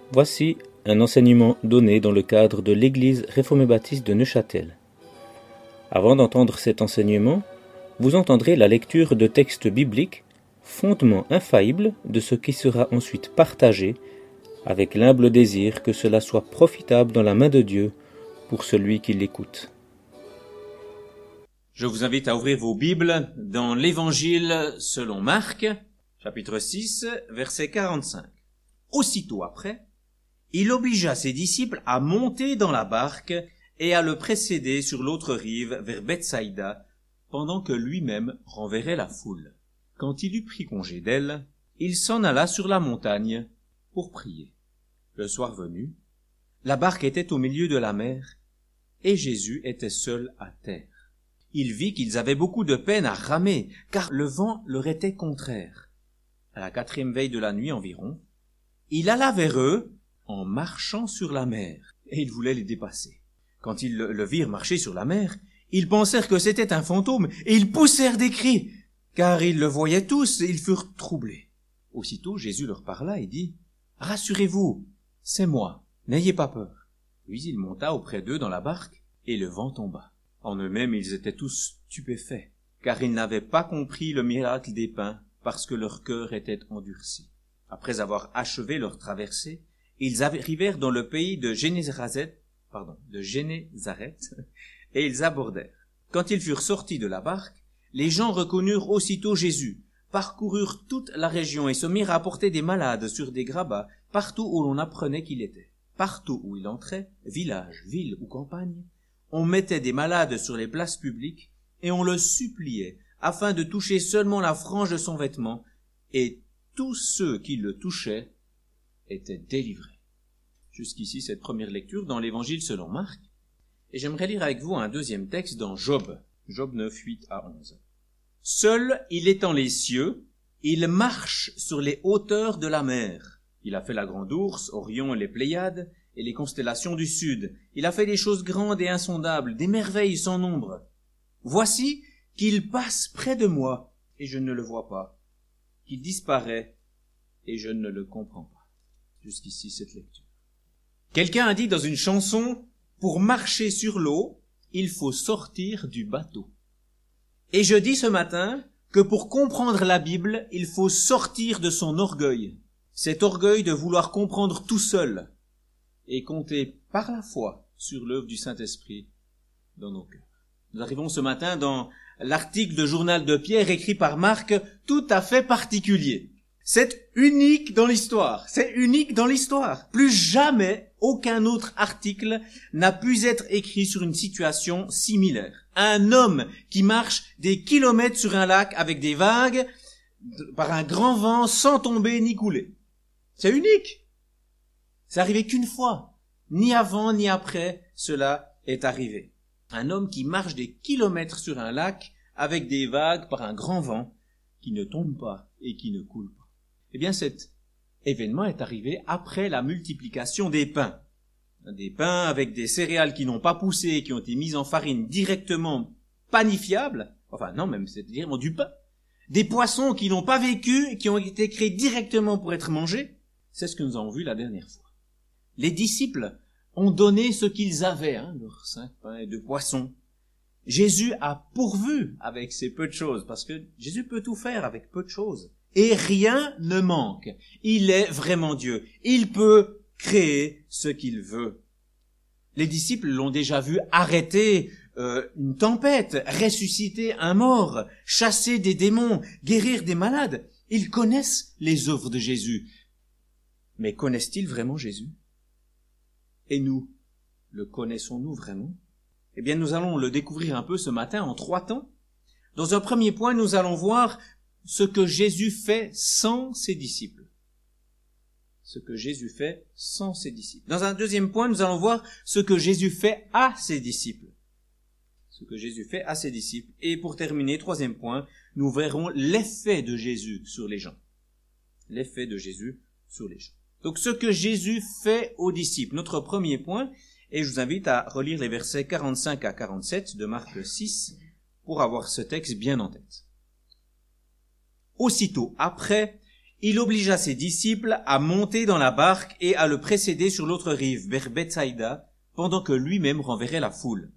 Voici un enseignement donné dans le cadre de l'Église réformée baptiste de Neuchâtel. Avant d'entendre cet enseignement, vous entendrez la lecture de textes bibliques, fondement infaillible de ce qui sera ensuite partagé, avec l'humble désir que cela soit profitable dans la main de Dieu pour celui qui l'écoute. Je vous invite à ouvrir vos Bibles dans l'Évangile selon Marc, chapitre 6, verset 45. Aussitôt après, il obligea ses disciples à monter dans la barque et à le précéder sur l'autre rive vers Bethsaïda, pendant que lui-même renverrait la foule. Quand il eut pris congé d'elle, il s'en alla sur la montagne pour prier. Le soir venu, la barque était au milieu de la mer, et Jésus était seul à terre. Il vit qu'ils avaient beaucoup de peine à ramer, car le vent leur était contraire. À la 4e veille de la nuit environ, il alla vers eux en marchant sur la mer, et il voulait les dépasser. Quand ils le virent marcher sur la mer, ils pensèrent que c'était un fantôme, et ils poussèrent des cris, car ils le voyaient tous, et ils furent troublés. Aussitôt Jésus leur parla et dit : « Rassurez-vous, c'est moi, n'ayez pas peur. » Puis il monta auprès d'eux dans la barque, et le vent tomba. En eux-mêmes ils étaient tous stupéfaits, car ils n'avaient pas compris le miracle des pains, parce que leur cœur était endurci. Après avoir achevé leur traversée, ils arrivèrent dans le pays de Génézareth, et ils abordèrent. Quand ils furent sortis de la barque, les gens reconnurent aussitôt Jésus, parcoururent toute la région et se mirent à porter des malades sur des grabats, partout où l'on apprenait qu'il était. Partout où il entrait, village, ville ou campagne, on mettait des malades sur les places publiques et on le suppliait afin de toucher seulement la frange de son vêtement, et tous ceux qui le touchaient étaient délivrés. Jusqu'ici, cette première lecture dans l'Évangile selon Marc. Et j'aimerais lire avec vous un deuxième texte dans Job 9, 8 à 11. « Seul il étend les cieux, il marche sur les hauteurs de la mer. Il a fait la grande ours, Orion et les Pléiades, et les constellations du sud. Il a fait des choses grandes et insondables, des merveilles sans nombre. Voici qu'il passe près de moi, et je ne le vois pas, qu'il disparaît, et je ne le comprends pas. » Jusqu'ici, cette lecture. Quelqu'un a dit dans une chanson, pour marcher sur l'eau, il faut sortir du bateau. Et je dis ce matin que pour comprendre la Bible, il faut sortir de son orgueil. Cet orgueil de vouloir comprendre tout seul et compter par la foi sur l'œuvre du Saint-Esprit dans nos cœurs. Nous arrivons ce matin dans l'article de Journal de Pierre écrit par Marc, tout à fait particulier. C'est unique dans l'histoire. C'est unique dans l'histoire. Plus jamais aucun autre article n'a pu être écrit sur une situation similaire. Un homme qui marche des kilomètres sur un lac avec des vagues, par un grand vent, sans tomber ni couler. C'est unique. C'est arrivé qu'une fois. Ni avant ni après, cela est arrivé. Un homme qui marche des kilomètres sur un lac avec des vagues par un grand vent, qui ne tombe pas et qui ne coule pas. Eh bien, cet événement est arrivé après la multiplication des pains. Des pains avec des céréales qui n'ont pas poussé, qui ont été mises en farine directement panifiables, c'est-à-dire du pain. Des poissons qui n'ont pas vécu et qui ont été créés directement pour être mangés. C'est ce que nous avons vu la dernière fois. Les disciples ont donné ce qu'ils avaient, leurs 5 pains et 2 poissons. Jésus a pourvu avec ces peu de choses, parce que Jésus peut tout faire avec peu de choses. Et rien ne manque. Il est vraiment Dieu. Il peut créer ce qu'il veut. Les disciples l'ont déjà vu arrêter une tempête, ressusciter un mort, chasser des démons, guérir des malades. Ils connaissent les œuvres de Jésus. Mais connaissent-ils vraiment Jésus ? Et nous, le connaissons-nous vraiment ? Eh bien, nous allons le découvrir un peu ce matin en 3 temps. Dans un premier point, nous allons voir ce que Jésus fait sans ses disciples. Ce que Jésus fait sans ses disciples. Dans un deuxième point, nous allons voir ce que Jésus fait à ses disciples. Ce que Jésus fait à ses disciples. Et pour terminer, 3e point, nous verrons l'effet de Jésus sur les gens. L'effet de Jésus sur les gens. Donc, ce que Jésus fait aux disciples. Notre premier point, et je vous invite à relire les versets 45 à 47 de Marc 6 pour avoir ce texte bien en tête. Aussitôt après, il obligea ses disciples à monter dans la barque et à le précéder sur l'autre rive, vers Bethsaïda, pendant que lui-même renverrait la foule.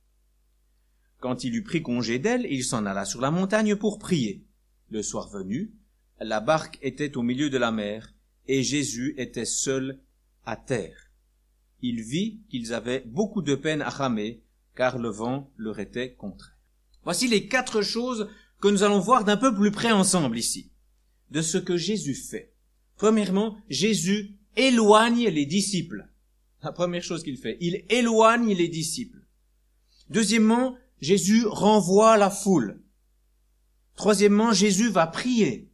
Quand il eut pris congé d'elle, il s'en alla sur la montagne pour prier. Le soir venu, la barque était au milieu de la mer, et Jésus était seul à terre. Il vit qu'ils avaient beaucoup de peine à ramer, car le vent leur était contraire. Voici les 4 choses que nous allons voir d'un peu plus près ensemble ici, de ce que Jésus fait. Premièrement, Jésus éloigne les disciples. La première chose qu'il fait, il éloigne les disciples. Deuxièmement, Jésus renvoie la foule. Troisièmement, Jésus va prier.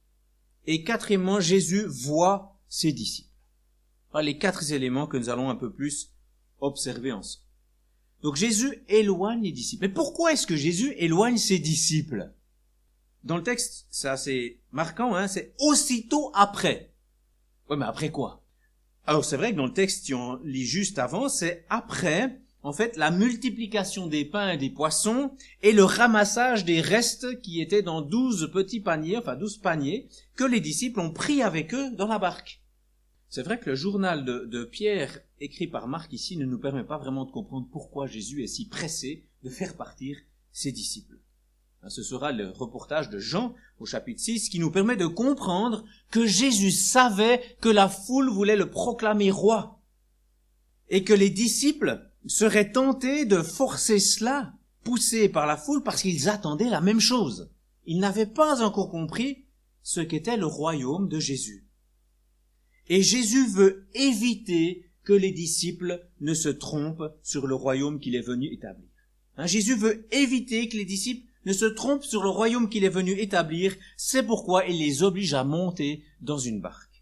Et quatrièmement, Jésus voit ses disciples. Voilà les 4 éléments que nous allons un peu plus observer ensemble. Donc Jésus éloigne les disciples. Mais pourquoi est-ce que Jésus éloigne ses disciples? Dans le texte, c'est assez marquant, c'est aussitôt après. Ouais, mais après quoi? Alors c'est vrai que dans le texte, si on lit juste avant, c'est après, en fait, la multiplication des pains et des poissons et le ramassage des restes qui étaient dans 12 petits paniers, 12 paniers, que les disciples ont pris avec eux dans la barque. C'est vrai que le journal de Pierre, écrit par Marc ici, ne nous permet pas vraiment de comprendre pourquoi Jésus est si pressé de faire partir ses disciples. Ce sera le reportage de Jean au chapitre 6 qui nous permet de comprendre que Jésus savait que la foule voulait le proclamer roi et que les disciples seraient tentés de forcer cela, poussés par la foule parce qu'ils attendaient la même chose. Ils n'avaient pas encore compris ce qu'était le royaume de Jésus. Et Jésus veut éviter que les disciples ne se trompent sur le royaume qu'il est venu établir. Jésus veut éviter que les disciples ne se trompent sur le royaume qu'il est venu établir. C'est pourquoi il les oblige à monter dans une barque.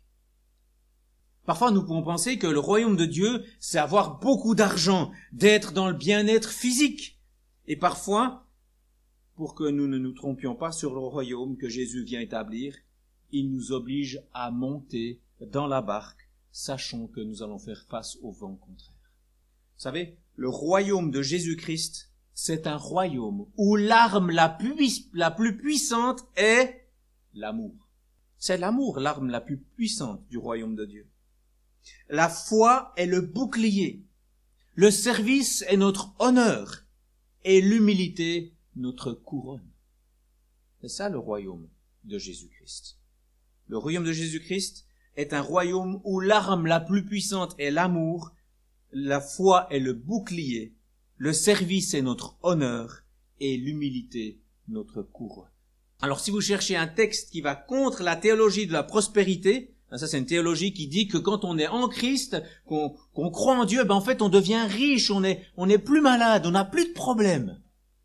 Parfois, nous pouvons penser que le royaume de Dieu, c'est avoir beaucoup d'argent, d'être dans le bien-être physique. Et parfois, pour que nous ne nous trompions pas sur le royaume que Jésus vient établir, il nous oblige à monter dans la barque, sachant que nous allons faire face au vent contraire. Vous savez, le royaume de Jésus-Christ, c'est un royaume où l'arme la plus puissante est l'amour. C'est l'amour, l'arme la plus puissante du royaume de Dieu. La foi est le bouclier. Le service est notre honneur. Et l'humilité, notre couronne. C'est ça le royaume de Jésus-Christ. Le royaume de Jésus-Christ est un royaume où l'arme la plus puissante est l'amour, la foi est le bouclier, le service est notre honneur et l'humilité notre couronne. Alors si vous cherchez un texte qui va contre la théologie de la prospérité, ça c'est une théologie qui dit que quand on est en Christ, qu'on croit en Dieu, en fait on devient riche, on est plus malade, on n'a plus de problèmes.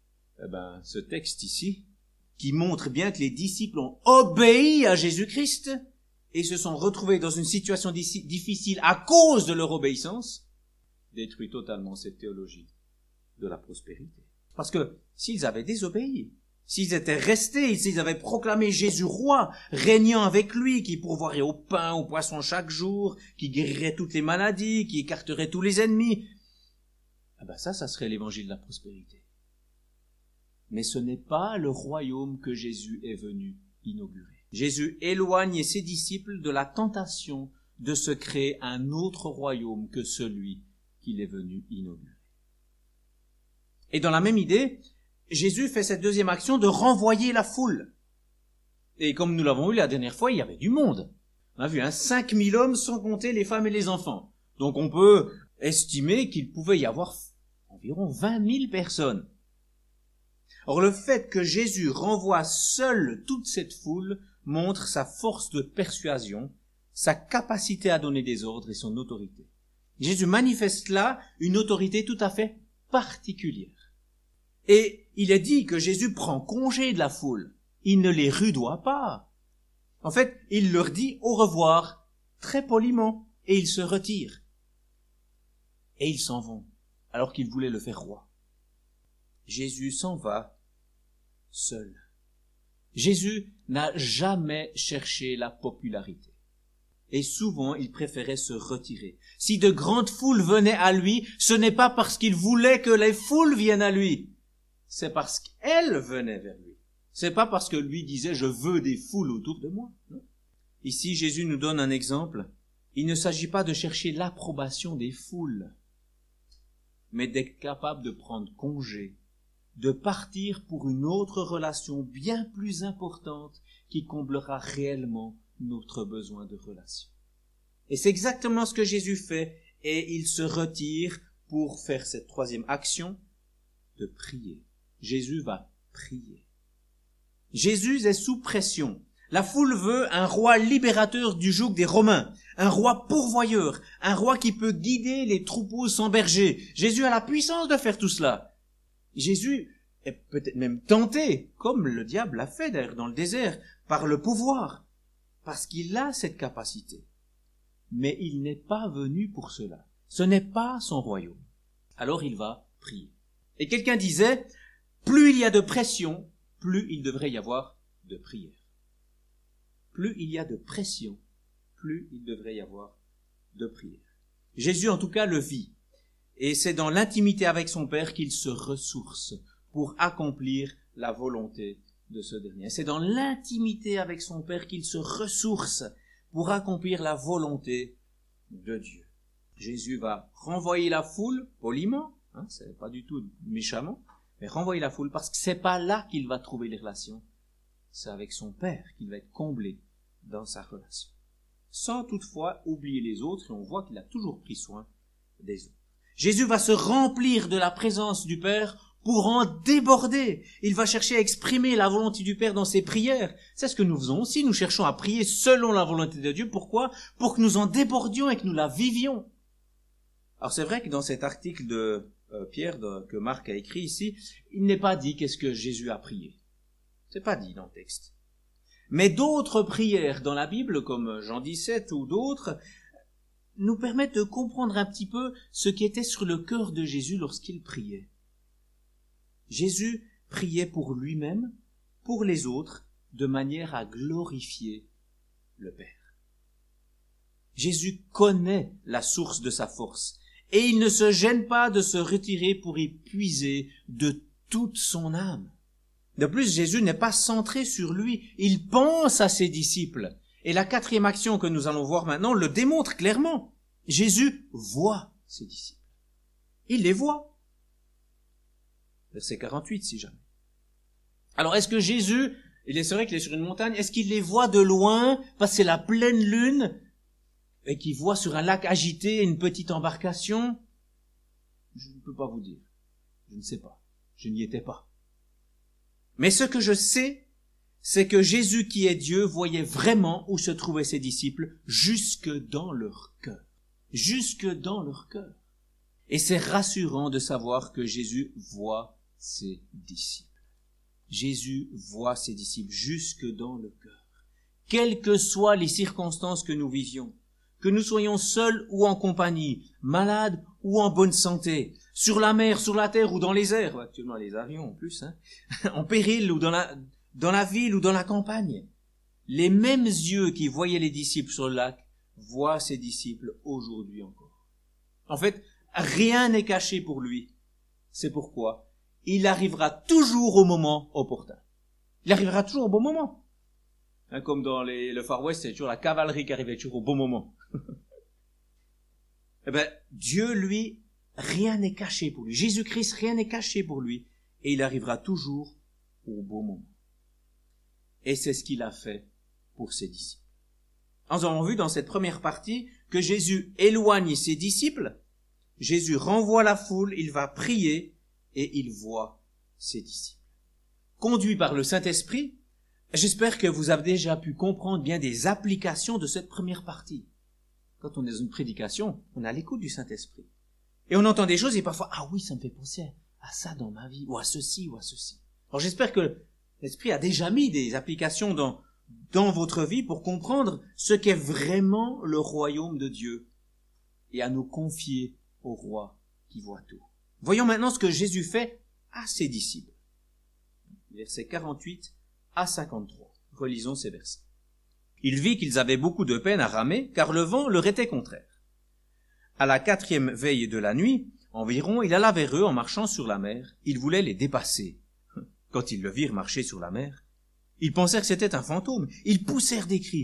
Ce texte ici, qui montre bien que les disciples ont obéi à Jésus-Christ, et se sont retrouvés dans une situation difficile à cause de leur obéissance, détruit totalement cette théologie de la prospérité. Parce que s'ils avaient désobéi, s'ils étaient restés, s'ils avaient proclamé Jésus roi, régnant avec lui, qui pourvoirait au pain, au poisson chaque jour, qui guérirait toutes les maladies, qui écarterait tous les ennemis, ça serait l'évangile de la prospérité. Mais ce n'est pas le royaume que Jésus est venu inaugurer. Jésus éloigne ses disciples de la tentation de se créer un autre royaume que celui qu'il est venu inaugurer. Et dans la même idée, Jésus fait cette deuxième action de renvoyer la foule. Et comme nous l'avons vu la dernière fois, il y avait du monde. On a vu 5000 hommes sans compter les femmes et les enfants. Donc on peut estimer qu'il pouvait y avoir environ 20 000 personnes. Or le fait que Jésus renvoie seul toute cette foule montre sa force de persuasion, sa capacité à donner des ordres et son autorité. Jésus manifeste là une autorité tout à fait particulière. Et il est dit que Jésus prend congé de la foule. Il ne les rudoie pas. En fait, il leur dit au revoir très poliment et il se retire. Et ils s'en vont alors qu'ils voulaient le faire roi. Jésus s'en va seul. Jésus n'a jamais cherché la popularité. Et souvent, il préférait se retirer. Si de grandes foules venaient à lui, ce n'est pas parce qu'il voulait que les foules viennent à lui. C'est parce qu'elles venaient vers lui. C'est pas parce que lui disait « je veux des foules autour de moi ». Non. Ici, Jésus nous donne un exemple. Il ne s'agit pas de chercher l'approbation des foules, mais d'être capable de prendre congé, de partir pour une autre relation bien plus importante qui comblera réellement notre besoin de relation. Et c'est exactement ce que Jésus fait, et il se retire pour faire cette troisième action de prier. Jésus va prier. Jésus est sous pression. La foule veut un roi libérateur du joug des Romains, un roi pourvoyeur, un roi qui peut guider les troupeaux sans berger. Jésus a la puissance de faire tout cela. Jésus est peut-être même tenté, comme le diable l'a fait d'ailleurs dans le désert, par le pouvoir, parce qu'il a cette capacité. Mais il n'est pas venu pour cela. Ce n'est pas son royaume. Alors il va prier. Et quelqu'un disait, plus il y a de pression, plus il devrait y avoir de prière. Plus il y a de pression, plus il devrait y avoir de prière. Jésus, en tout cas, le vit. Et c'est dans l'intimité avec son Père qu'il se ressource pour accomplir la volonté de ce dernier. C'est dans l'intimité avec son Père qu'il se ressource pour accomplir la volonté de Dieu. Jésus va renvoyer la foule poliment, c'est pas du tout méchamment, mais renvoyer la foule parce que c'est pas là qu'il va trouver les relations. C'est avec son Père qu'il va être comblé dans sa relation. Sans toutefois oublier les autres, et on voit qu'il a toujours pris soin des autres. Jésus va se remplir de la présence du Père pour en déborder. Il va chercher à exprimer la volonté du Père dans ses prières. C'est ce que nous faisons aussi. Nous cherchons à prier selon la volonté de Dieu. Pourquoi ? Pour que nous en débordions et que nous la vivions. Alors c'est vrai que dans cet article de Pierre que Marc a écrit ici, il n'est pas dit qu'est-ce que Jésus a prié. C'est pas dit dans le texte. Mais d'autres prières dans la Bible, comme Jean 17 ou d'autres, nous permettent de comprendre un petit peu ce qui était sur le cœur de Jésus lorsqu'il priait. Jésus priait pour lui-même, pour les autres, de manière à glorifier le Père. Jésus connaît la source de sa force, et il ne se gêne pas de se retirer pour y puiser de toute son âme. De plus, Jésus n'est pas centré sur lui, il pense à ses disciples. Et la quatrième action que nous allons voir maintenant le démontre clairement. Jésus voit ses disciples. Il les voit. Verset 48, si jamais. Alors, est-ce que Jésus, c'est vrai qu'il est sur une montagne, est-ce qu'il les voit de loin, parce que c'est la pleine lune, et qu'il voit sur un lac agité une petite embarcation? Je ne peux pas vous dire. Je ne sais pas. Je n'y étais pas. Mais ce que je sais, c'est que Jésus qui est Dieu voyait vraiment où se trouvaient ses disciples jusque dans leur cœur. Jusque dans leur cœur. Et c'est rassurant de savoir que Jésus voit ses disciples. Jésus voit ses disciples jusque dans le cœur. Quelles que soient les circonstances que nous vivions, que nous soyons seuls ou en compagnie, malades ou en bonne santé, sur la mer, sur la terre ou dans les airs, actuellement les avions en plus, en péril ou dans la ville ou dans la campagne. Les mêmes yeux qui voyaient les disciples sur le lac voient ses disciples aujourd'hui encore. En fait, rien n'est caché pour lui. C'est pourquoi il arrivera toujours au moment opportun. Il arrivera toujours au bon moment. Comme dans le Far West, c'est toujours la cavalerie qui arrivait toujours au bon moment. Eh ben, Dieu, lui, rien n'est caché pour lui. Jésus-Christ, rien n'est caché pour lui. Et il arrivera toujours au bon moment. Et c'est ce qu'il a fait pour ses disciples. Nous avons vu dans cette première partie que Jésus éloigne ses disciples. Jésus renvoie la foule, il va prier et il voit ses disciples. Conduit par le Saint-Esprit, j'espère que vous avez déjà pu comprendre bien des applications de cette première partie. Quand on est dans une prédication, on est à l'écoute du Saint-Esprit. Et on entend des choses et parfois, ah oui, ça me fait penser à ça dans ma vie, ou à ceci, ou à ceci. Alors j'espère que l'Esprit a déjà mis des applications dans votre vie pour comprendre ce qu'est vraiment le royaume de Dieu et à nous confier au roi qui voit tout. Voyons maintenant ce que Jésus fait à ses disciples. Versets 48 à 53. Relisons ces versets. Il vit qu'ils avaient beaucoup de peine à ramer, car le vent leur était contraire. À la 4e veille de la nuit, environ, il alla vers eux en marchant sur la mer. Il voulait les dépasser. Quand ils le virent marcher sur la mer, ils pensèrent que c'était un fantôme. Ils poussèrent des cris,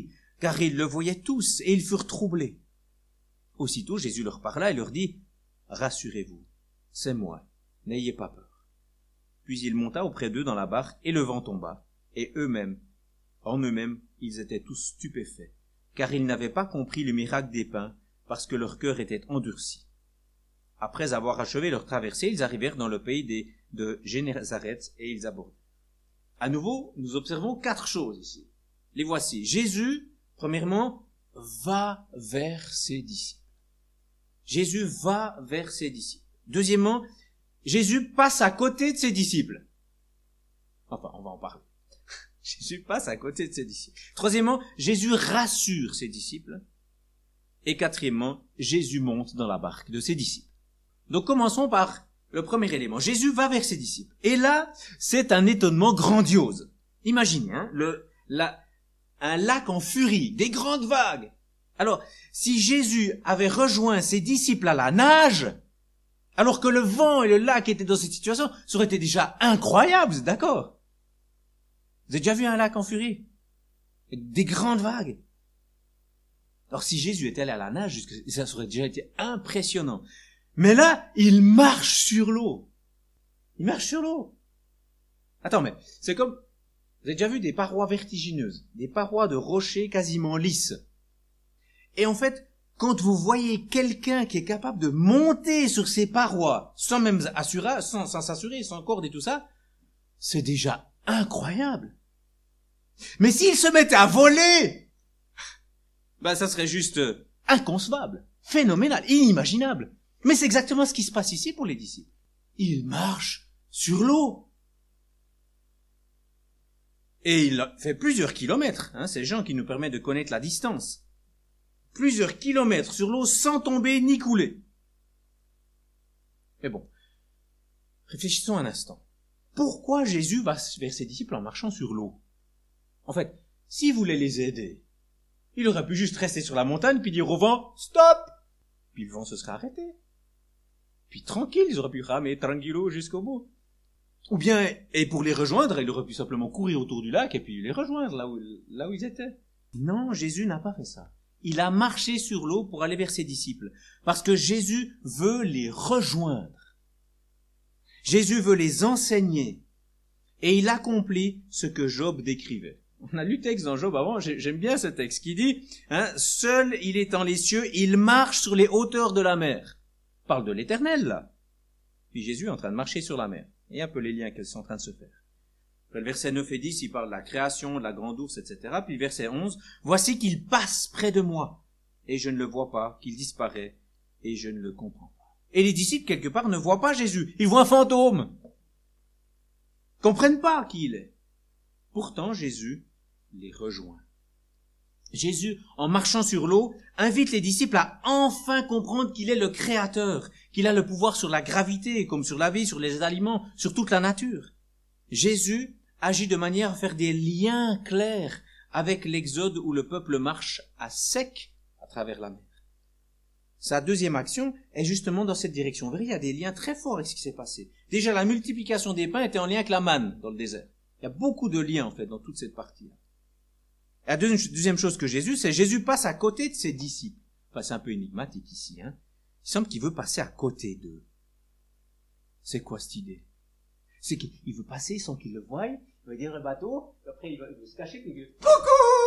car ils le voyaient tous, et ils furent troublés. Aussitôt Jésus leur parla et leur dit, « Rassurez-vous, c'est moi, n'ayez pas peur. » Puis il monta auprès d'eux dans la barque, et le vent tomba, et en eux-mêmes, ils étaient tous stupéfaits, car ils n'avaient pas compris le miracle des pains, parce que leur cœur était endurci. Après avoir achevé leur traversée, ils arrivèrent dans le pays de Génézareth, et ils abordèrent. À nouveau, nous observons 4 choses ici. Les voici. Jésus, premièrement, va vers ses disciples. Jésus va vers ses disciples. Deuxièmement, Jésus passe à côté de ses disciples. Enfin, on va en parler. Jésus passe à côté de ses disciples. Troisièmement, Jésus rassure ses disciples. Et quatrièmement, Jésus monte dans la barque de ses disciples. Donc commençons par le premier élément. Jésus va vers ses disciples. Et là, c'est un étonnement grandiose. Imaginez, un lac en furie, des grandes vagues. Alors, si Jésus avait rejoint ses disciples à la nage, alors que le vent et le lac étaient dans cette situation, ça aurait été déjà incroyable, vous êtes d'accord? Vous avez déjà vu un lac en furie? Des grandes vagues. Alors si Jésus était allé à la nage, ça aurait déjà été impressionnant. Mais là, il marche sur l'eau. Il marche sur l'eau. Attends, mais c'est comme... Vous avez déjà vu des parois vertigineuses, des parois de rochers quasiment lisses. Et en fait, quand vous voyez quelqu'un qui est capable de monter sur ces parois, sans même sans s'assurer, sans corde et tout ça, c'est déjà incroyable. Mais s'il se mettait à voler, ça serait juste inconcevable, phénoménal, inimaginable. Mais c'est exactement ce qui se passe ici pour les disciples. Ils marchent sur l'eau. Et il fait plusieurs kilomètres, ces gens qui nous permettent de connaître la distance. Plusieurs kilomètres sur l'eau sans tomber ni couler. Mais bon, réfléchissons un instant. Pourquoi Jésus va vers ses disciples en marchant sur l'eau? En fait, s'il voulait les aider, il aurait pu juste rester sur la montagne puis dire au vent « Stop !» Puis le vent se serait arrêté. Puis tranquille, ils auraient pu ramer tranquillo jusqu'au bout. Ou bien, et pour les rejoindre, il aurait pu simplement courir autour du lac et puis les rejoindre là où ils étaient. Non, Jésus n'a pas fait ça. Il a marché sur l'eau pour aller vers ses disciples, parce que Jésus veut les rejoindre. Jésus veut les enseigner, et il accomplit ce que Job décrivait. On a lu le texte dans Job avant, j'aime bien ce texte qui dit, seul il est dans les cieux, il marche sur les hauteurs de la mer. Il parle de l'Éternel, là. Puis Jésus est en train de marcher sur la mer. Et un peu les liens qui sont en train de se faire. Après, le verset 9 et 10, il parle de la création, de la grande ours, etc. Puis verset 11, « Voici qu'il passe près de moi, et je ne le vois pas, qu'il disparaît, et je ne le comprends pas. » Et les disciples, quelque part, ne voient pas Jésus. Ils voient un fantôme. Ils comprennent pas qui il est. Pourtant, Jésus les rejoint. Jésus, en marchant sur l'eau, invite les disciples à enfin comprendre qu'il est le Créateur, qu'il a le pouvoir sur la gravité, comme sur la vie, sur les aliments, sur toute la nature. Jésus agit de manière à faire des liens clairs avec l'Exode où le peuple marche à sec à travers la mer. Sa deuxième action est justement dans cette direction. Vous verrez, il y a des liens très forts avec ce qui s'est passé. Déjà, la multiplication des pains était en lien avec la manne dans le désert. Il y a beaucoup de liens, en fait, dans toute cette partie-là. La deuxième chose que Jésus passe à côté de ses disciples. Enfin, c'est un peu énigmatique ici, Il semble qu'il veut passer à côté d'eux. C'est quoi cette idée? C'est qu'il veut passer sans qu'ils le voient, il va dire le bateau, après il veut se cacher, puis il dit « Coucou !»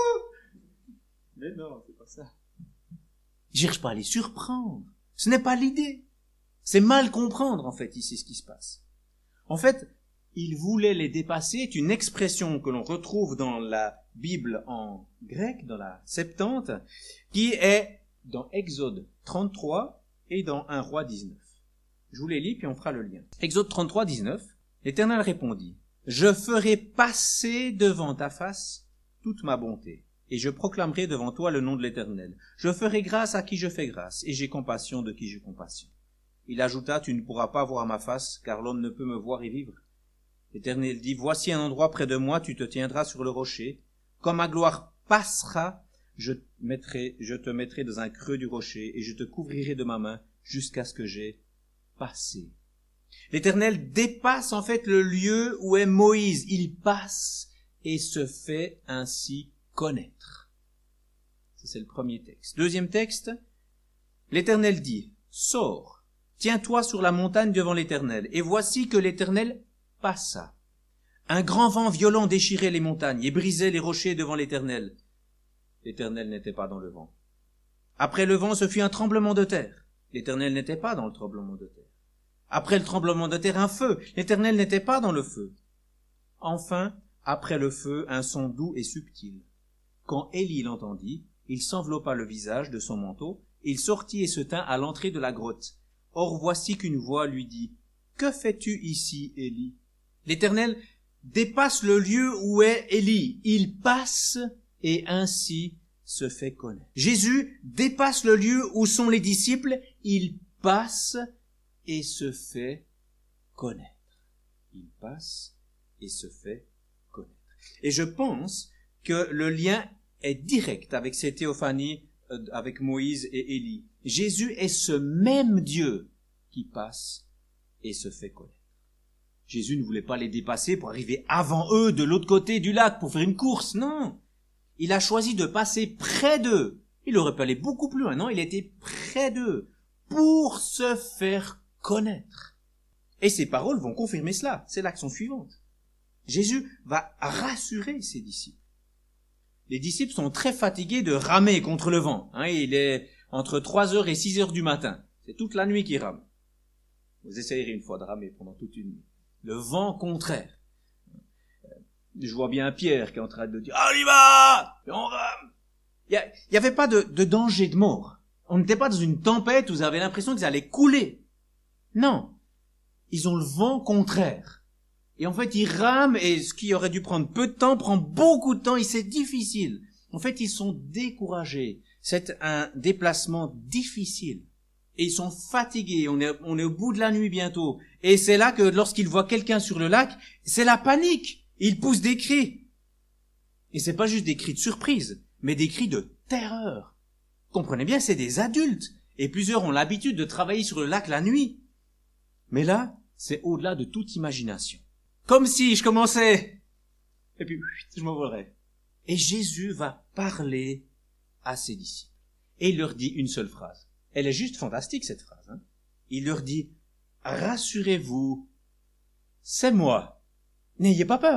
Mais non, c'est pas ça. Il cherche pas à les surprendre. Ce n'est pas l'idée. C'est mal comprendre, en fait, ici, ce qui se passe. En fait, il voulait les dépasser, est une expression que l'on retrouve dans la Bible en grec, dans la Septante, qui est dans Exode 33 et dans 1 Roi 19. Je vous les lis, puis on fera le lien. Exode 33, 19. L'Éternel répondit, « Je ferai passer devant ta face toute ma bonté, et je proclamerai devant toi le nom de l'Éternel. Je ferai grâce à qui je fais grâce, et j'ai compassion de qui j'ai compassion. » Il ajouta, « Tu ne pourras pas voir ma face, car l'homme ne peut me voir et vivre. » L'Éternel dit, « Voici un endroit près de moi, tu te tiendras sur le rocher. Quand ma gloire passera, je te mettrai dans un creux du rocher, et je te couvrirai de ma main jusqu'à ce que j'ai passé. » L'Éternel dépasse en fait le lieu où est Moïse. Il passe et se fait ainsi connaître. Ça, c'est le premier texte. Deuxième texte, l'Éternel dit, « Sors, tiens-toi sur la montagne devant l'Éternel. » Et voici que l'Éternel passa. Un grand vent violent déchirait les montagnes et brisait les rochers devant l'Éternel. L'Éternel n'était pas dans le vent. Après le vent, ce fut un tremblement de terre. L'Éternel n'était pas dans le tremblement de terre. Après le tremblement de terre, un feu. L'Éternel n'était pas dans le feu. Enfin, après le feu, un son doux et subtil. Quand Élie l'entendit, il s'enveloppa le visage de son manteau, il sortit et se tint à l'entrée de la grotte. Or voici qu'une voix lui dit, « Que fais-tu ici, Élie » L'Éternel dépasse le lieu où est Élie. Il passe et ainsi se fait connaître. Jésus dépasse le lieu où sont les disciples. Il passe et se fait connaître. Il passe et se fait connaître. Et je pense que le lien est direct avec ces théophanies avec Moïse et Élie. Jésus est ce même Dieu qui passe et se fait connaître. Jésus ne voulait pas les dépasser pour arriver avant eux de l'autre côté du lac pour faire une course, non. Il a choisi de passer près d'eux. Il aurait pu aller beaucoup plus loin, non, il était près d'eux pour se faire connaître. Et ces paroles vont confirmer cela, c'est l'action suivante. Jésus va rassurer ses disciples. Les disciples sont très fatigués de ramer contre le vent. Il est entre 3h et 6h du matin. C'est toute la nuit qu'ils rament. Vous essayerez une fois de ramer pendant toute une nuit. Le vent contraire. Je vois bien Pierre qui est en train de dire « On y va, on rame !» Il n'y avait pas de danger de mort. On n'était pas dans une tempête où vous avez l'impression qu'ils allaient couler. Non. Ils ont le vent contraire. Et en fait, ils rament, et ce qui aurait dû prendre peu de temps prend beaucoup de temps, et c'est difficile. En fait, ils sont découragés. C'est un déplacement difficile. Et ils sont fatigués, on est au bout de la nuit bientôt. Et c'est là que lorsqu'ils voient quelqu'un sur le lac, c'est la panique. Ils poussent des cris. Et c'est pas juste des cris de surprise, mais des cris de terreur. Comprenez bien, c'est des adultes. Et plusieurs ont l'habitude de travailler sur le lac la nuit. Mais là, c'est au-delà de toute imagination. Comme si je commençais, et puis je m'envolerais. Et Jésus va parler à ses disciples. Et il leur dit une seule phrase. Elle est juste fantastique, cette phrase. Il leur dit, « Rassurez-vous, c'est moi. N'ayez pas peur. »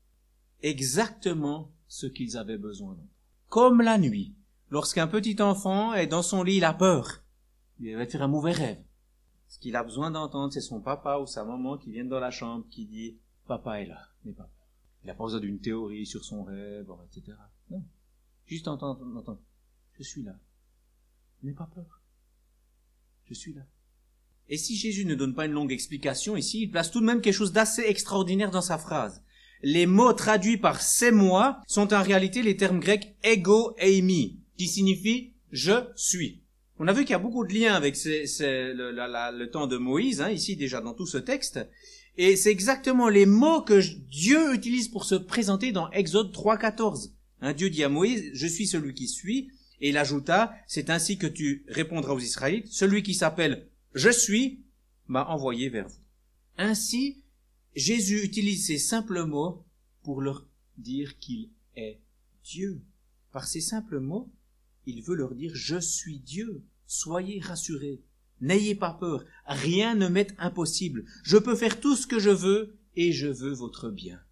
Exactement ce qu'ils avaient besoin d'entendre. Comme la nuit, lorsqu'un petit enfant est dans son lit, il a peur. Il va faire un mauvais rêve. Ce qu'il a besoin d'entendre, c'est son papa ou sa maman qui viennent dans la chambre, qui dit « Papa est là, n'aie pas peur. » Il n'a pas besoin d'une théorie sur son rêve, etc. Non. Juste entendre « Je suis là. N'aie pas peur. Je suis là. » Et si Jésus ne donne pas une longue explication ici, il place tout de même quelque chose d'assez extraordinaire dans sa phrase. Les mots traduits par « c'est moi » sont en réalité les termes grecs « ego eimi » qui signifie « je suis ». On a vu qu'il y a beaucoup de liens avec le temps de Moïse, ici déjà dans tout ce texte. Et c'est exactement les mots que Dieu utilise pour se présenter dans Exode 3,14. Dieu dit à Moïse, « Je suis celui qui suis ». Et il ajouta, « C'est ainsi que tu répondras aux Israélites. Celui qui s'appelle « Je suis » m'a envoyé vers vous. » Ainsi, Jésus utilise ces simples mots pour leur dire qu'il est Dieu. Par ces simples mots, il veut leur dire « Je suis Dieu ». Soyez rassurés, n'ayez pas peur, rien ne m'est impossible. Je peux faire tout ce que je veux et je veux votre bien.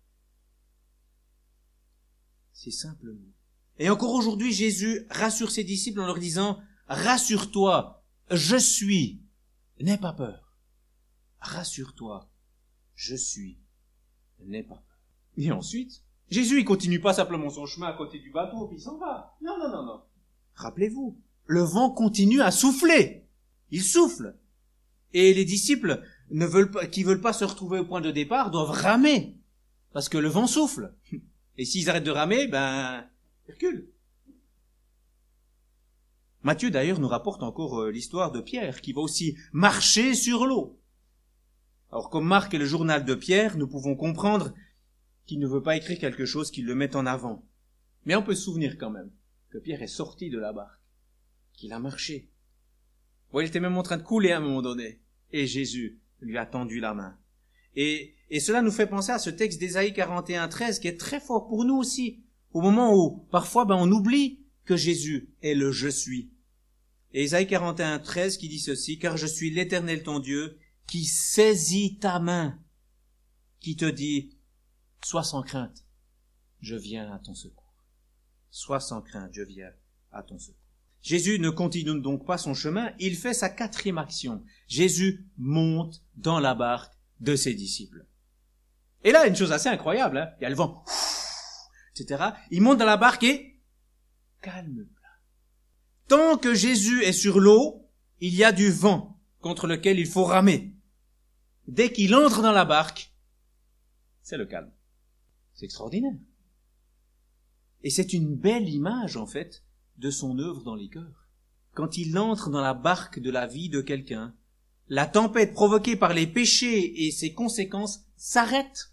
C'est simple. Et encore aujourd'hui, Jésus rassure ses disciples en leur disant « Rassure-toi, je suis, n'aie pas peur. Rassure-toi, je suis, n'aie pas peur. » Et ensuite, Jésus, il continue pas simplement son chemin à côté du bateau puis il s'en va. Non. Rappelez-vous. Le vent continue à souffler. Il souffle. Et les disciples qui veulent pas se retrouver au point de départ doivent ramer. Parce que le vent souffle. Et s'ils arrêtent de ramer, ils reculent. Matthieu d'ailleurs nous rapporte encore l'histoire de Pierre qui va aussi marcher sur l'eau. Alors comme Marc est le journal de Pierre, nous pouvons comprendre qu'il ne veut pas écrire quelque chose qui le mette en avant. Mais on peut se souvenir quand même que Pierre est sorti de la barque. Qu'il a marché. Il était même en train de couler à un moment donné. Et Jésus lui a tendu la main. Et cela nous fait penser à ce texte d'Ésaïe 41, 13 qui est très fort pour nous aussi. Au moment où, parfois, on oublie que Jésus est le « Je suis ». Et Ésaïe 41, 13 qui dit ceci, « Car je suis l'Éternel ton Dieu, qui saisit ta main, qui te dit, sois sans crainte, je viens à ton secours. Sois sans crainte, je viens à ton secours. » Jésus ne continue donc pas son chemin, il fait sa 4e action. Jésus monte dans la barque de ses disciples. Et là, une chose assez incroyable, hein, il y a le vent, etc. Il monte dans la barque et calme. Tant que Jésus est sur l'eau, il y a du vent contre lequel il faut ramer. Dès qu'il entre dans la barque, c'est le calme. C'est extraordinaire. Et c'est une belle image, en fait, de son œuvre dans les cœurs. Quand il entre dans la barque de la vie de quelqu'un, la tempête provoquée par les péchés et ses conséquences s'arrête.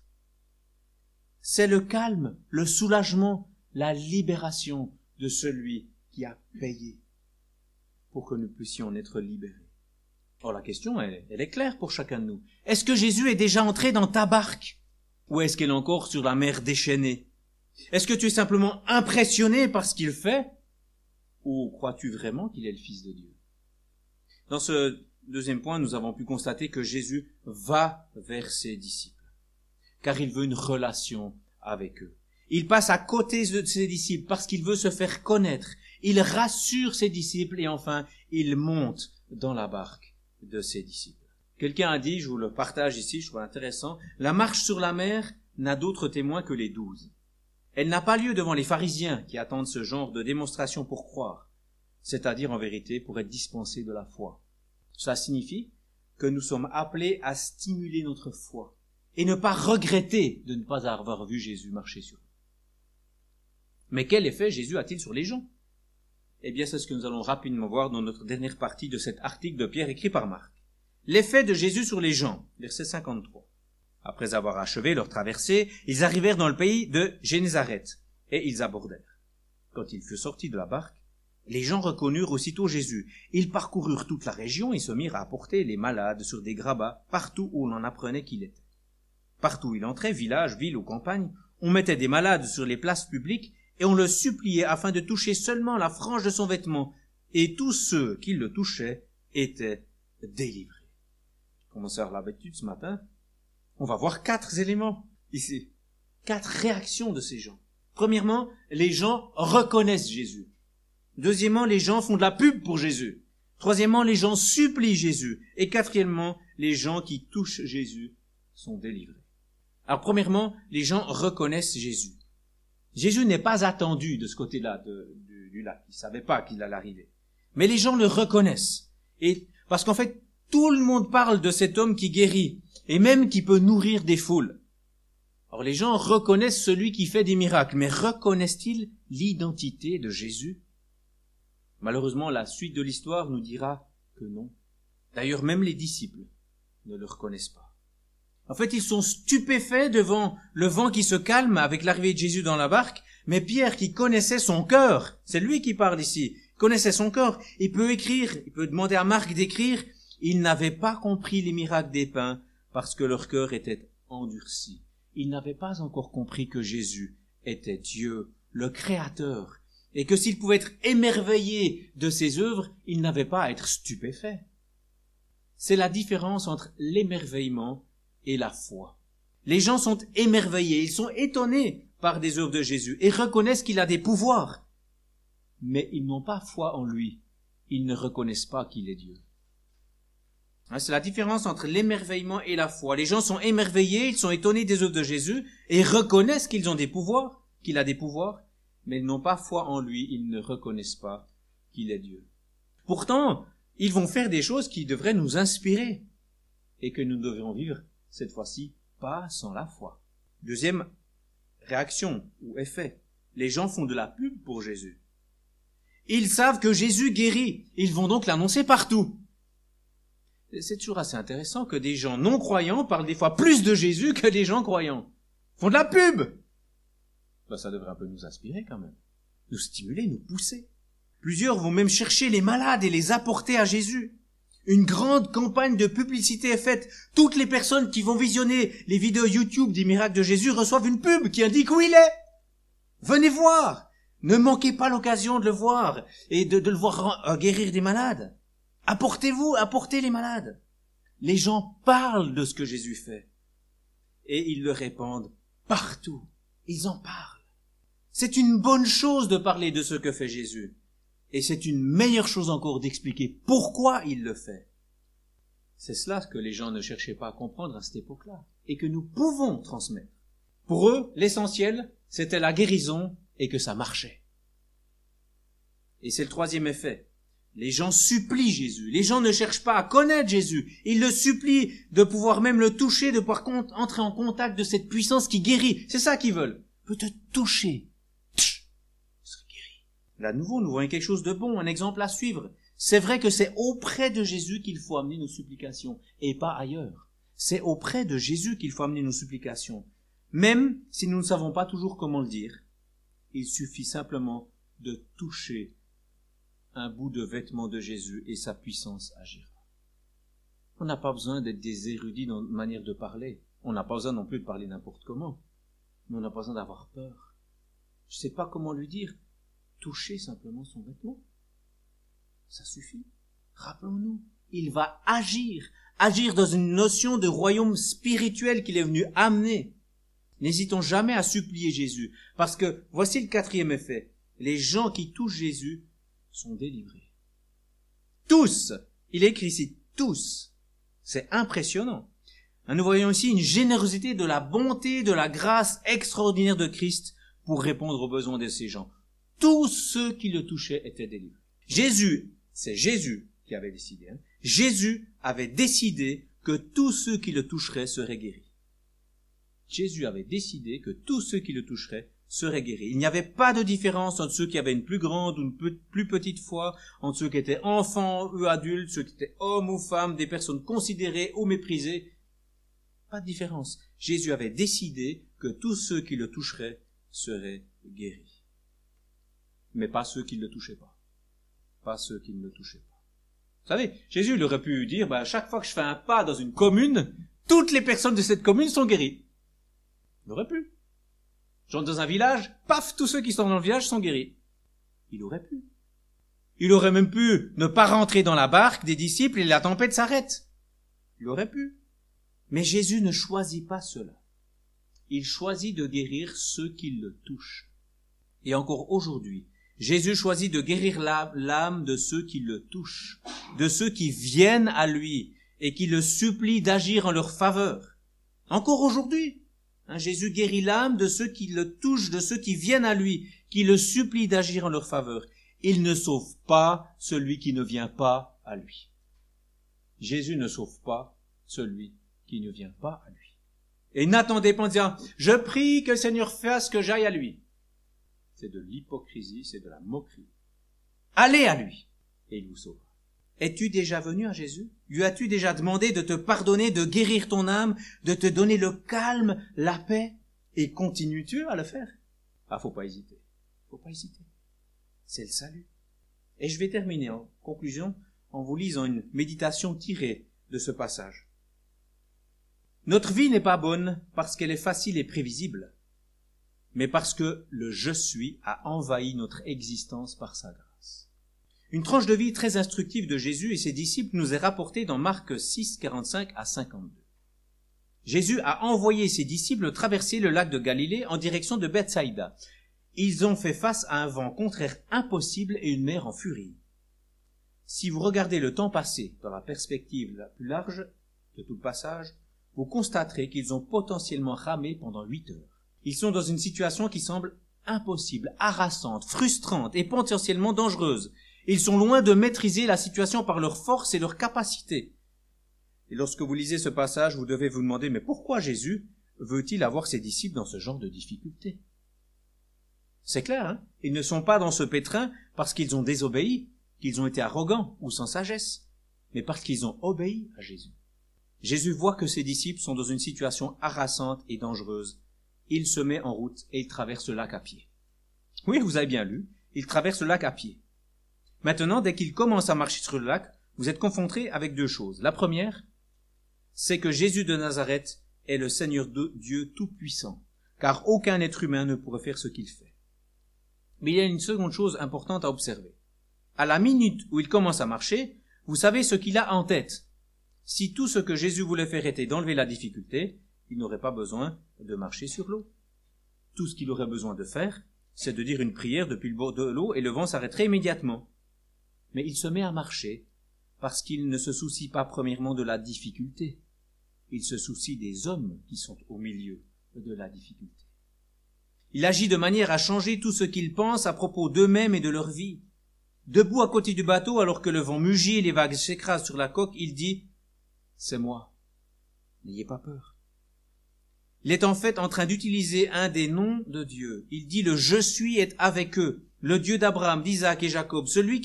C'est le calme, le soulagement, la libération de celui qui a payé pour que nous puissions en être libérés. Or, la question, elle est claire pour chacun de nous. Est-ce que Jésus est déjà entré dans ta barque? Ou est-ce qu'elle est encore sur la mer déchaînée? Est-ce que tu es simplement impressionné par ce qu'il fait? Ou crois-tu vraiment qu'il est le Fils de Dieu? Dans ce 2e point, nous avons pu constater que Jésus va vers ses disciples, car il veut une relation avec eux. Il passe à côté de ses disciples parce qu'il veut se faire connaître. Il rassure ses disciples et enfin, il monte dans la barque de ses disciples. Quelqu'un a dit, je vous le partage ici, je trouve intéressant, la marche sur la mer n'a d'autre témoin que les 12. Elle n'a pas lieu devant les pharisiens qui attendent ce genre de démonstration pour croire, c'est-à-dire en vérité pour être dispensés de la foi. Cela signifie que nous sommes appelés à stimuler notre foi et ne pas regretter de ne pas avoir vu Jésus marcher sur eux. Mais quel effet Jésus a-t-il sur les gens? Eh bien, c'est ce que nous allons rapidement voir dans notre dernière partie de cet article de Pierre écrit par Marc. L'effet de Jésus sur les gens, verset 53. Après avoir achevé leur traversée, ils arrivèrent dans le pays de Génézareth, et ils abordèrent. Quand ils furent sortis de la barque, les gens reconnurent aussitôt Jésus. Ils parcoururent toute la région et se mirent à apporter les malades sur des grabats, partout où l'on apprenait qu'il était. Partout où il entrait, village, ville ou campagne, on mettait des malades sur les places publiques, et on le suppliait afin de toucher seulement la frange de son vêtement, et tous ceux qui le touchaient étaient délivrés. Comme on sort l'habitude ce matin, on va voir 4 éléments ici, 4 réactions de ces gens. Premièrement, les gens reconnaissent Jésus. Deuxièmement, les gens font de la pub pour Jésus. Troisièmement, les gens supplient Jésus. Et quatrièmement, les gens qui touchent Jésus sont délivrés. Alors premièrement, les gens reconnaissent Jésus. Jésus n'est pas attendu de ce côté-là du lac. Il ne savait pas qu'il allait arriver. Mais les gens le reconnaissent. Et parce qu'en fait, tout le monde parle de cet homme qui guérit et même qui peut nourrir des foules. Alors les gens reconnaissent celui qui fait des miracles, mais reconnaissent-ils l'identité de Jésus? Malheureusement, la suite de l'histoire nous dira que non. D'ailleurs, même les disciples ne le reconnaissent pas. En fait, ils sont stupéfaits devant le vent qui se calme avec l'arrivée de Jésus dans la barque, mais Pierre, qui connaissait son cœur, c'est lui qui parle ici, connaissait son cœur, il peut écrire, il peut demander à Marc d'écrire, ils n'avaient pas compris les miracles des pains parce que leur cœur était endurci. Ils n'avaient pas encore compris que Jésus était Dieu, le Créateur, et que s'ils pouvaient être émerveillés de ses œuvres, ils n'avaient pas à être stupéfaits. C'est la différence entre l'émerveillement et la foi. Les gens sont émerveillés, ils sont étonnés par des œuvres de Jésus et reconnaissent qu'il a des pouvoirs. Mais ils n'ont pas foi en lui. Ils ne reconnaissent pas qu'il est Dieu. C'est la différence entre l'émerveillement et la foi. Les gens sont émerveillés, ils sont étonnés des œuvres de Jésus et reconnaissent qu'ils ont des pouvoirs, qu'il a des pouvoirs, mais ils n'ont pas foi en lui, ils ne reconnaissent pas qu'il est Dieu. Pourtant, ils vont faire des choses qui devraient nous inspirer et que nous devrions vivre cette fois-ci pas sans la foi. Deuxième réaction ou effet, les gens font de la pub pour Jésus. Ils savent que Jésus guérit, ils vont donc l'annoncer partout. C'est toujours assez intéressant que des gens non-croyants parlent des fois plus de Jésus que des gens croyants. Ils font de la pub. Ça devrait un peu nous inspirer quand même, nous stimuler, nous pousser. Plusieurs vont même chercher les malades et les apporter à Jésus. Une grande campagne de publicité est faite. Toutes les personnes qui vont visionner les vidéos YouTube des miracles de Jésus reçoivent une pub qui indique où il est. Venez voir. Ne manquez pas l'occasion de le voir et de le voir guérir des malades. Apportez les malades. Les gens parlent de ce que Jésus fait et ils le répandent partout. Ils en parlent. C'est une bonne chose de parler de ce que fait Jésus et c'est une meilleure chose encore d'expliquer pourquoi il le fait. C'est cela que les gens ne cherchaient pas à comprendre à cette époque-là et que nous pouvons transmettre. Pour eux, l'essentiel, c'était la guérison et que ça marchait. Et c'est le troisième effet. Les gens supplient Jésus. Les gens ne cherchent pas à connaître Jésus. Ils le supplient de pouvoir même le toucher, de pouvoir entrer en contact de cette puissance qui guérit. C'est ça qu'ils veulent. Peut te toucher. Tch, tu seras guéri. Là, à nouveau, nous voyons quelque chose de bon, un exemple à suivre. C'est vrai que c'est auprès de Jésus qu'il faut amener nos supplications et pas ailleurs. C'est auprès de Jésus qu'il faut amener nos supplications. Même si nous ne savons pas toujours comment le dire, il suffit simplement de toucher un bout de vêtement de Jésus et sa puissance agira. On n'a pas besoin d'être des érudits dans notre manière de parler. On n'a pas besoin non plus de parler n'importe comment. Mais on n'a pas besoin d'avoir peur. Je ne sais pas comment lui dire. Toucher simplement son vêtement. Ça suffit. Rappelons-nous, il va agir dans une notion de royaume spirituel qu'il est venu amener. N'hésitons jamais à supplier Jésus, parce que voici le quatrième effet. Les gens qui touchent Jésus sont délivrés. Tous. Il est écrit ici, tous. C'est impressionnant. Nous voyons ici une générosité de la bonté, de la grâce extraordinaire de Christ pour répondre aux besoins de ces gens. Tous ceux qui le touchaient étaient délivrés. C'est Jésus qui avait décidé. Jésus avait décidé que tous ceux qui le toucheraient seraient guéris. Jésus avait décidé que tous ceux qui le toucheraient seraient guéris. Il n'y avait pas de différence entre ceux qui avaient une plus grande ou une plus petite foi, entre ceux qui étaient enfants ou adultes, ceux qui étaient hommes ou femmes, des personnes considérées ou méprisées. Pas de différence. Jésus avait décidé que tous ceux qui le toucheraient seraient guéris. Mais pas ceux qui ne le touchaient pas. Pas ceux qui ne le touchaient pas. Vous savez, Jésus il aurait pu dire, chaque fois que je fais un pas dans une commune, toutes les personnes de cette commune sont guéries. Il aurait pu. J'entre dans un village, paf, tous ceux qui sont dans le village sont guéris. Il aurait pu. Il aurait même pu ne pas rentrer dans la barque des disciples et la tempête s'arrête. Il aurait pu. Mais Jésus ne choisit pas cela. Il choisit de guérir ceux qui le touchent. Et encore aujourd'hui, Jésus choisit de guérir l'âme de ceux qui le touchent, de ceux qui viennent à lui et qui le supplient d'agir en leur faveur. Encore aujourd'hui. Jésus guérit l'âme de ceux qui le touchent, de ceux qui viennent à lui, qui le supplient d'agir en leur faveur. Il ne sauve pas celui qui ne vient pas à lui. Jésus ne sauve pas celui qui ne vient pas à lui. Et n'attendez pas en disant, je prie que le Seigneur fasse que j'aille à lui. C'est de l'hypocrisie, c'est de la moquerie. Allez à lui, et il vous sauvera. Es-tu déjà venu à Jésus? Lui as-tu déjà demandé de te pardonner, de guérir ton âme, de te donner le calme, la paix? Et continues-tu à le faire? Faut pas hésiter. Faut pas hésiter. C'est le salut. Et je vais terminer en conclusion en vous lisant une méditation tirée de ce passage. Notre vie n'est pas bonne parce qu'elle est facile et prévisible, mais parce que le « je suis » a envahi notre existence par sa grâce. Une tranche de vie très instructive de Jésus et ses disciples nous est rapportée dans Marc 6, 45 à 52. Jésus a envoyé ses disciples traverser le lac de Galilée en direction de Bethsaïda. Ils ont fait face à un vent contraire impossible et une mer en furie. Si vous regardez le temps passé dans la perspective la plus large de tout le passage, vous constaterez qu'ils ont potentiellement ramé pendant 8 heures. Ils sont dans une situation qui semble impossible, harassante, frustrante et potentiellement dangereuse. Ils sont loin de maîtriser la situation par leur force et leur capacité. Et lorsque vous lisez ce passage, vous devez vous demander, mais pourquoi Jésus veut-il avoir ses disciples dans ce genre de difficultés? C'est clair, Ils ne sont pas dans ce pétrin parce qu'ils ont désobéi, qu'ils ont été arrogants ou sans sagesse, mais parce qu'ils ont obéi à Jésus. Jésus voit que ses disciples sont dans une situation harassante et dangereuse. Il se met en route et il traverse le lac à pied. Oui, vous avez bien lu, il traverse le lac à pied. Maintenant, dès qu'il commence à marcher sur le lac, vous êtes confronté avec 2 choses. La première, c'est que Jésus de Nazareth est le Seigneur de Dieu Tout-Puissant, car aucun être humain ne pourrait faire ce qu'il fait. Mais il y a une seconde chose importante à observer. À la minute où il commence à marcher, vous savez ce qu'il a en tête. Si tout ce que Jésus voulait faire était d'enlever la difficulté, il n'aurait pas besoin de marcher sur l'eau. Tout ce qu'il aurait besoin de faire, c'est de dire une prière depuis le bord de l'eau et le vent s'arrêterait immédiatement. Mais il se met à marcher parce qu'il ne se soucie pas premièrement de la difficulté. Il se soucie des hommes qui sont au milieu de la difficulté. Il agit de manière à changer tout ce qu'ils pensent à propos d'eux-mêmes et de leur vie. Debout à côté du bateau, alors que le vent mugit et les vagues s'écrasent sur la coque, il dit « C'est moi, n'ayez pas peur ». Il est en fait en train d'utiliser un des noms de Dieu. Il dit « Le Je suis est avec eux », le Dieu d'Abraham, d'Isaac et Jacob, celui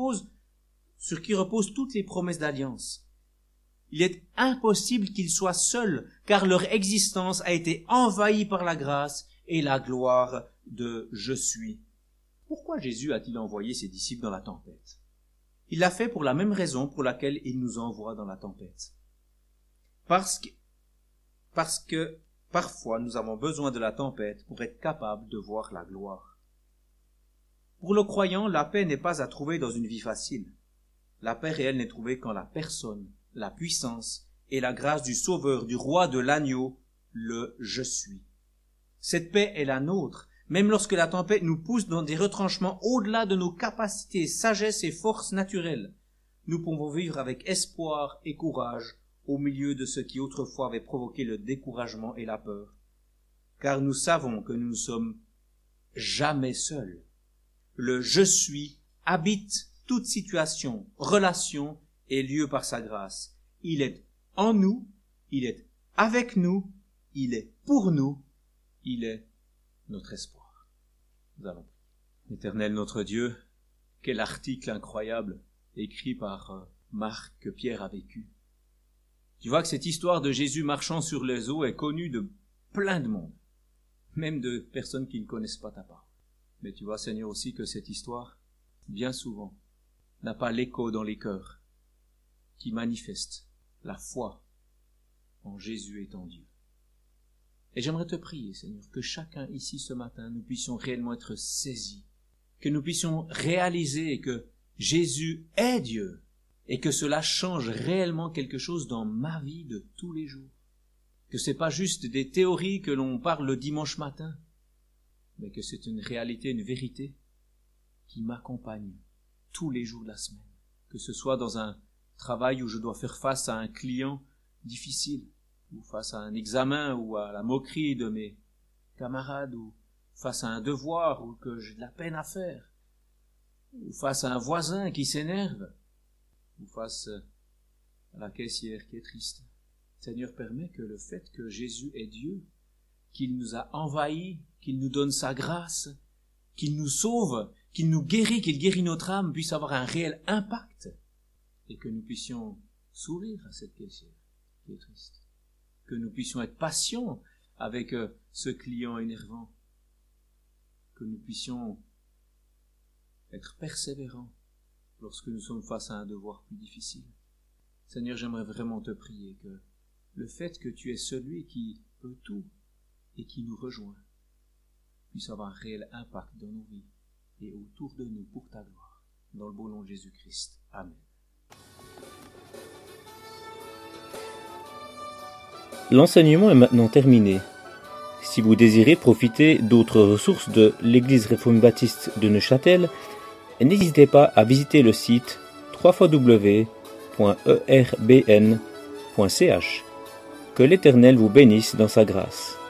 sur qui reposent toutes les promesses d'alliance. Il est impossible qu'ils soient seuls, car leur existence a été envahie par la grâce et la gloire de « Je suis ». Pourquoi Jésus a-t-il envoyé ses disciples dans la tempête? Il l'a fait pour la même raison pour laquelle il nous envoie dans la tempête. Parce que parfois nous avons besoin de la tempête pour être capables de voir la gloire. Pour le croyant, la paix n'est pas à trouver dans une vie facile. La paix réelle n'est trouvée qu'en la personne, la puissance et la grâce du Sauveur, du Roi de l'Agneau, le Je suis. Cette paix est la nôtre, même lorsque la tempête nous pousse dans des retranchements au-delà de nos capacités, sagesse et forces naturelles. Nous pouvons vivre avec espoir et courage au milieu de ce qui autrefois avait provoqué le découragement et la peur. Car nous savons que nous ne sommes jamais seuls. Le Je suis habite toute situation, relation et lieu par sa grâce. Il est en nous, il est avec nous, il est pour nous, il est notre espoir. Nous allons prier. Éternel notre Dieu, quel article incroyable écrit par Marc que Pierre a vécu. Tu vois que cette histoire de Jésus marchant sur les eaux est connue de plein de monde, même de personnes qui ne connaissent pas ta parole. Mais tu vois, Seigneur, aussi que cette histoire, bien souvent, n'a pas l'écho dans les cœurs qui manifeste la foi en Jésus étant Dieu. Et j'aimerais te prier, Seigneur, que chacun ici ce matin, nous puissions réellement être saisis, que nous puissions réaliser que Jésus est Dieu et que cela change réellement quelque chose dans ma vie de tous les jours. Que c'est pas juste des théories que l'on parle le dimanche matin, mais que c'est une réalité, une vérité qui m'accompagne tous les jours de la semaine. Que ce soit dans un travail où je dois faire face à un client difficile, ou face à un examen, ou à la moquerie de mes camarades, ou face à un devoir, ou que j'ai de la peine à faire, ou face à un voisin qui s'énerve, ou face à la caissière qui est triste. Seigneur, permets que le fait que Jésus est Dieu, qu'il nous a envahis, qu'il nous donne sa grâce, qu'il nous sauve, qu'il nous guérit, qu'il guérit notre âme, puisse avoir un réel impact, et que nous puissions sourire à cette caissière qui est triste, que nous puissions être patients avec ce client énervant, que nous puissions être persévérants lorsque nous sommes face à un devoir plus difficile. Seigneur, j'aimerais vraiment te prier que le fait que tu es celui qui peut tout et qui nous rejoint puisse avoir un réel impact dans nos vies et autour de nous pour ta gloire. Dans le beau nom de Jésus-Christ. Amen. L'enseignement est maintenant terminé. Si vous désirez profiter d'autres ressources de l'Église réformée baptiste de Neuchâtel, n'hésitez pas à visiter le site www.erbn.ch. Que l'Éternel vous bénisse dans sa grâce.